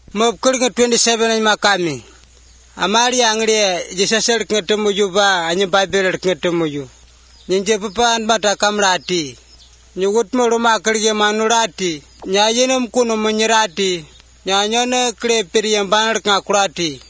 Mopkurga 27 ay makami. Amari angre jisasel ngetemuju ba anya Bible ngetemuju. Ninje papan bata kamrati. Nyugut moruma kerja manurati. Nyayenem kuno menyerati. Nyanyane kre periam banar ngakurati.